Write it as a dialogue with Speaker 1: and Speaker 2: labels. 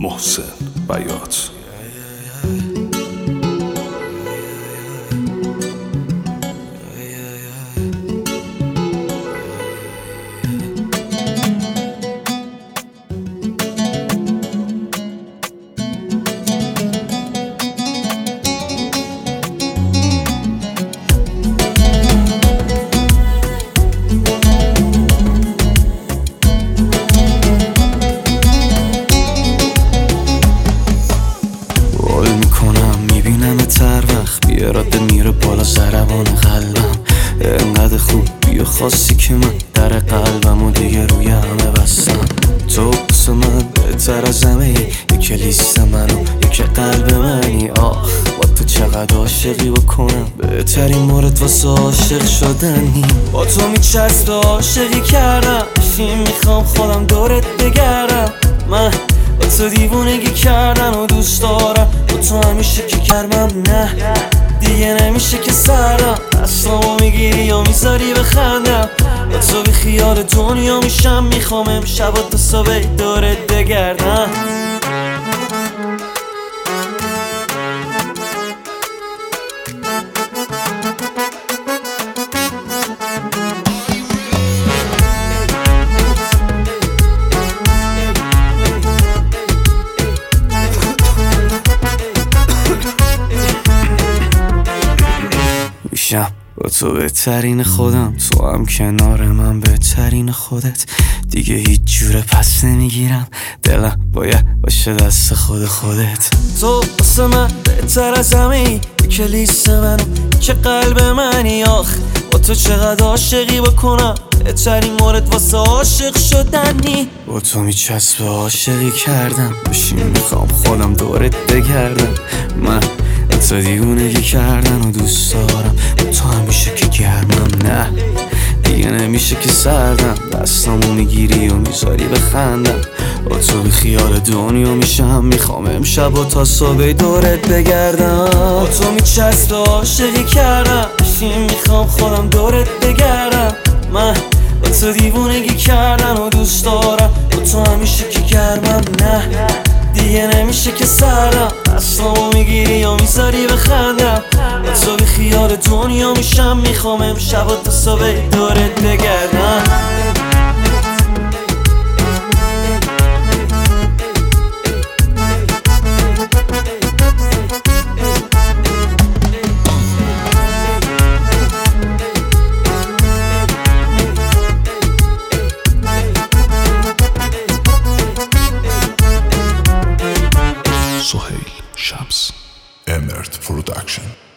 Speaker 1: محسن بیات.
Speaker 2: بیاراده میره بالا ضربان قلبم، انقدر خوب بیا خاصی که من در قلبم و دیگه روی همه بستم. تو بس من بهتر از همه ای، یک لیست منو یک قلب منی. آخ با تو چقدر عاشقی بکنم، بهترین مورد واسه عاشق شدنی. با تو میچسبه عاشقی کردم، بشین میخوام خودم دورت بگردم. من با تو دیوونگی کردن و دوست دارم، با تو همیشه که گرمم نه دیگه نمیشه که سردم. دستامو میگیری یا میذاری بخندم، با تو بی خیال دنیا میشم. میخوام امشب تا صبح دورت بگردم. با تو بهترین خودم، تو هم کنار من بهترین خودت. دیگه هیچ جوره پس نمیگیرم، دلم باید باشه دست خودت. تو واسه من بهتر از همه ای، یک لیست منو که قلب منی. آخ با تو چقدر عاشقی بکنم، بهترین مورد واسه عاشق شدنی. با تو میچسبه عاشقی کردم، بشین میخوام خودم دورت بگردم. من تو دیوونگی کردن و دوست دارم، تو همیشه که گرمم نه دیگه نمیشه که سردم. دستامو میگیری و میذاری بخندم، با تو بی خیال دنیا میشم. میخوام امشب تا صبح دورت بگردم. با تو میچسبه عاشقی کردم، بشین میخوام خودم دورت بگردم. من با تو دیوونگی کردن و دوست دارم، با تو همیشه که گرمم نه دیگه نمیشه که سردم. دستامو میگیری یا میذاری بخندم، با تو بی خیال دنیا میشم. میخوام امشب تا صبح دورت بگردم.
Speaker 1: سهیل شمس، امرت پروداکشن.